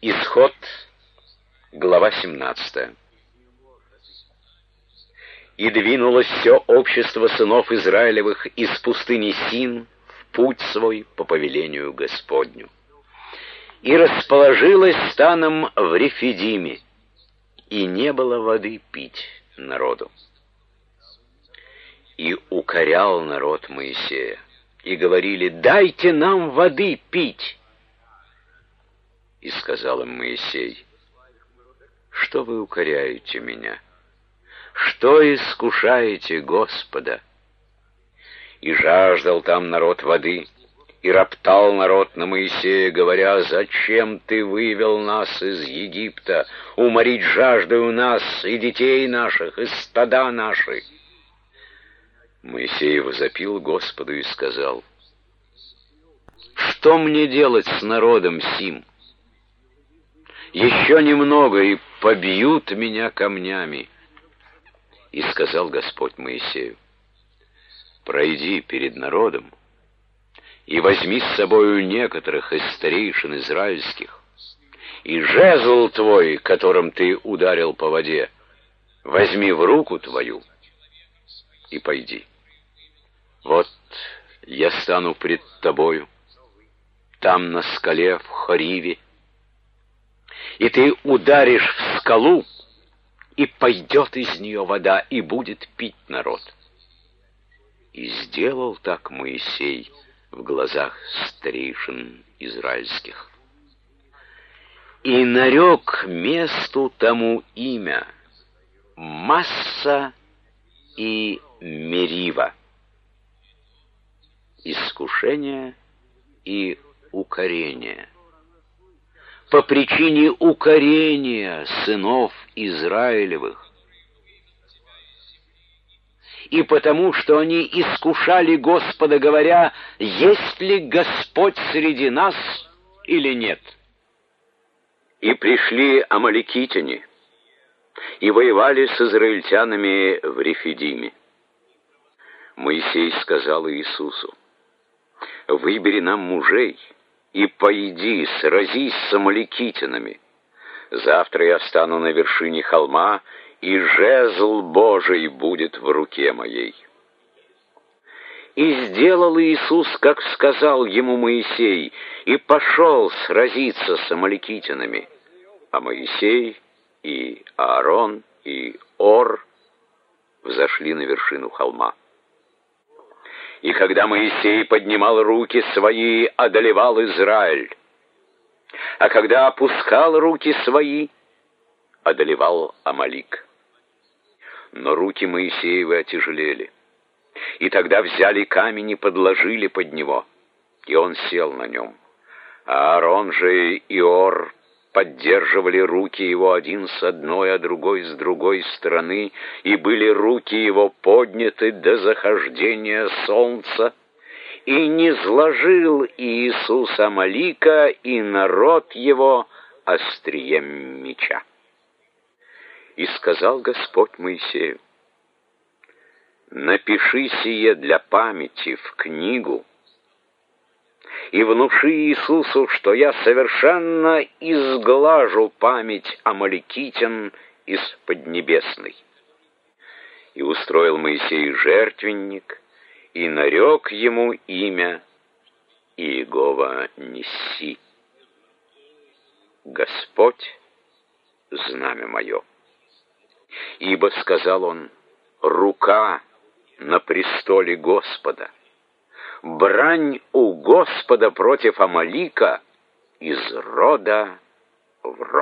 Исход, глава 17. «И двинулось все общество сынов Израилевых из пустыни Син в путь свой по повелению Господню. И расположилось станом в Рефидиме, и не было воды пить народу. И укорял народ Моисея, и говорили: дайте нам воды пить. И сказал им Моисей: что вы укоряете меня? Что искушаете Господа? И жаждал там народ воды, и роптал народ на Моисея, говоря: зачем ты вывел нас из Египта, уморить жаждою нас и детей наших, и стада наши? Моисей возопил Господу и сказал: что мне делать с народом сим? Еще немного, и побьют меня камнями. И сказал Господь Моисею: пройди перед народом и возьми с собою некоторых из старейшин израильских, и жезл твой, которым ты ударил по воде, возьми в руку твою и пойди. Вот я стану пред тобою, там на скале в Хориве, и ты ударишь в скалу, и пойдет из нее вода, и будет пить народ. И сделал так Моисей в глазах старейшин израильских. И нарек месту тому имя Масса и Мерива, искушение и укорение, по причине укорения сынов Израилевых, и потому, что они искушали Господа, говоря: есть ли Господь среди нас или нет? И пришли амаликитяне, и воевали с израильтянами в Рефидиме. Моисей сказал Иисусу: выбери нам мужей, и пойди, сразись с амаликитянами. Завтра я стану на вершине холма, и жезл Божий будет в руке моей. И сделал Иисус, как сказал ему Моисей, и пошел сразиться с амаликитянами. А Моисей и Аарон и Ор взошли на вершину холма. И когда Моисей поднимал руки свои, одолевал Израиль, а когда опускал руки свои, одолевал Амалик. Но руки Моисеевы отяжелели, и тогда взяли камень и подложили под него, и он сел на нем. А Аарон же и Ор поддерживали руки его один с одной, а другой с другой стороны, и были руки его подняты до захождения солнца, и не сложил Иисус Амалика и народ его острием меча. И сказал Господь Моисею: напиши сие для памяти в книгу, и внуши Иисусу, что я совершенно изглажу память амаликитян из Поднебесной. И устроил Моисей жертвенник, и нарек ему имя Иегова Нисси, Господь знамя мое. Ибо, сказал он, рука на престоле Господа, брань у Господа против Амалика из рода в род.